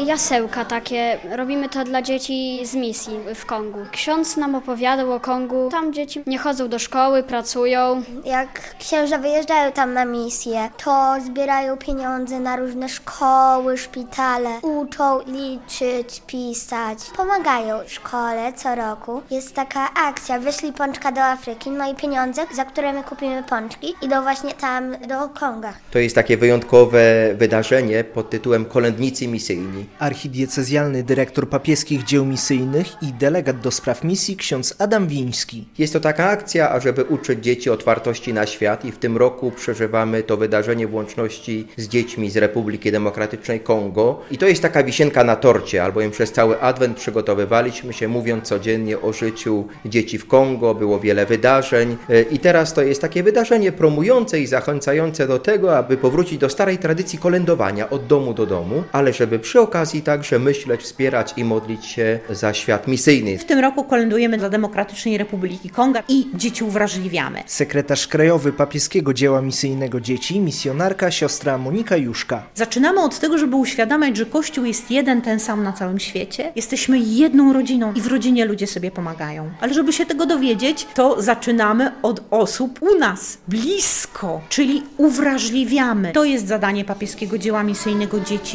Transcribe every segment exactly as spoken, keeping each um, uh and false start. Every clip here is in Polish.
jasełka takie. Robimy to dla dzieci z misji w Kongu. Ksiądz nam opowiadał o Kongu. Tam dzieci nie chodzą do szkoły, pracują. Jak księża wyjeżdżają tam na misję, to zbierają pieniądze na różne szkoły, szpitale. Uczą liczyć, pisać. Pomagają szkole co roku. Jest taka akcja, wyszli pączka do Afryki, no i pieniądze, za które my kupimy pączki, idą właśnie tam do Konga. To jest takie wyjątkowe wydarzenie pod tytułem Kolędnicy Misyjni. Archidiecezjalny dyrektor papieskich dzieł misyjnych i delegat do spraw misji ksiądz Adam Wiński. Jest to taka akcja, ażeby uczyć dzieci otwartości na świat i w tym roku przeżywamy to wydarzenie w łączności z dziećmi z Republiki Demokratycznej Kongo. I to jest taka wisienka na torcie, albowiem przez cały adwent przygotowywaliśmy się, mówiąc codziennie o życiu dzieci w Kongo. Było wiele wydarzeń i teraz to jest takie wydarzenie promujące i zachęcające do tego, aby powrócić do starej tradycji kolędowania od domu do domu, ale żeby przy okazji także myśleć, wspierać i modlić się za świat misyjny. W tym roku kolędujemy dla Demokratycznej Republiki Konga i dzieci uwrażliwiamy. Sekretarz krajowy papieskiego dzieła misyjnego dzieci, misjonarka siostra Monika Juszka. Zaczynamy od tego, żeby uświadamiać, że Kościół jest jeden, ten sam na całym świecie. Jesteśmy jedną rodziną i w rodzinie ludzie sobie pomagają. Ale żeby się tego dowiedzieć, to zaczynamy od osób u nas, blisko, czyli uwrażliwiamy. To jest zadanie papieskiego dzieła misyjnego dzieci.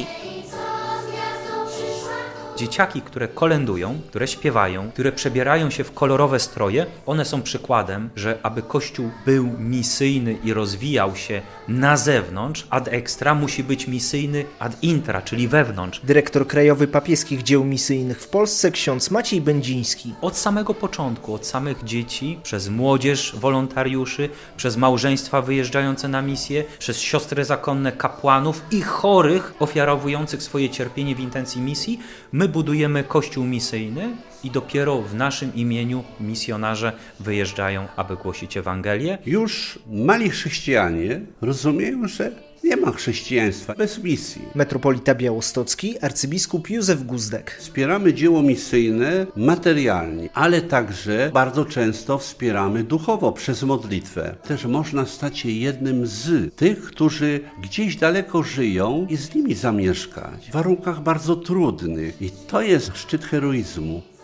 Dzieciaki, które kolędują, które śpiewają, które przebierają się w kolorowe stroje, one są przykładem, że aby Kościół był misyjny i rozwijał się na zewnątrz, ad extra, musi być misyjny ad intra, czyli wewnątrz. Dyrektor krajowy papieskich dzieł misyjnych w Polsce ksiądz Maciej Będziński. Od samego początku, od samych dzieci, przez młodzież wolontariuszy, przez małżeństwa wyjeżdżające na misję, przez siostry zakonne kapłanów i chorych ofiarowujących swoje cierpienie w intencji misji, my budujemy Kościół misyjny i dopiero w naszym imieniu misjonarze wyjeżdżają, aby głosić Ewangelię. Już mali chrześcijanie rozumieją, że nie ma chrześcijaństwa bez misji. Metropolita białostocki, arcybiskup Józef Guzdek. Wspieramy dzieło misyjne materialnie, ale także bardzo często wspieramy duchowo przez modlitwę. Też można stać się jednym z tych, którzy gdzieś daleko żyją i z nimi zamieszkać w warunkach bardzo trudnych. I to jest szczyt heroizmu.